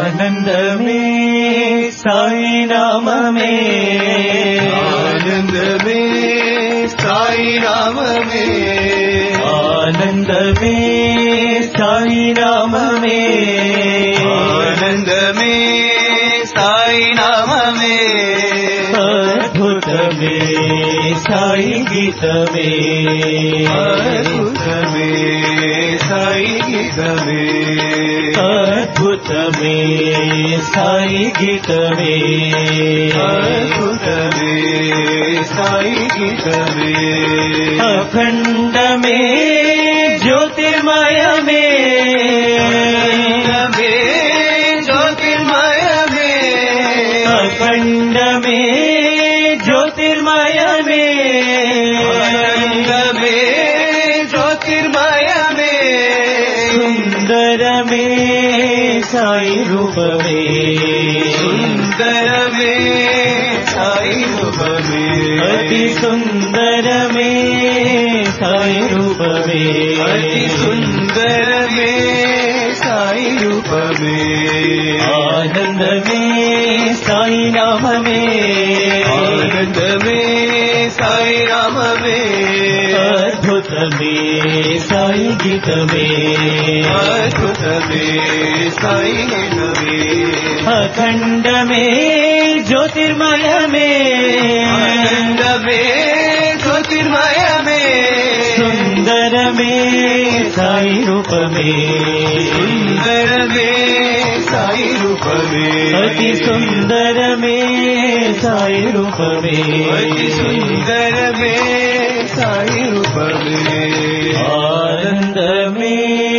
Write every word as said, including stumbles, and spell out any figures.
ఆనందమే సాయి నామమే ఆనందమే సాయి నామమే ఆనందమే సాయి నామమే ఆనందమే సాయి నామమే అద్భుతమే సాయి గీతమే అద్భుతమే సాయి గీతమే అద్భుతమే సాయి గీతమే అద్భుతమే సాయి గీతమే అఖండమే జ్యోతిర్మయమే అఖండమే జ్యోతిర్మయమే అఖండమే జ్యోతిర్మయమే అఖండమే జ్యోతిర్మయమే సుందరమే సాయి రూపమే సుందరమే సాయి రూపమే అతి సుందరమే సాయి రూపమే అతి సుందరమే సాయి రూపమే ఆనందమే సాయి నామమే ఆనందమే సాయి నామమే అద్భుతమే సాయి గీతమే అద్భుతమే సాయి గీతమే అఖండమే జ్యోతిర్మయమే ఆనందమే జ్యోతిర్మయమే సుందరమే సాయి రూపమే సుందరమే సాయి రూపమే అతి సుందరమే సాయి రూపమే అతి సుందరమే సాయి రూపమే ఆనందమే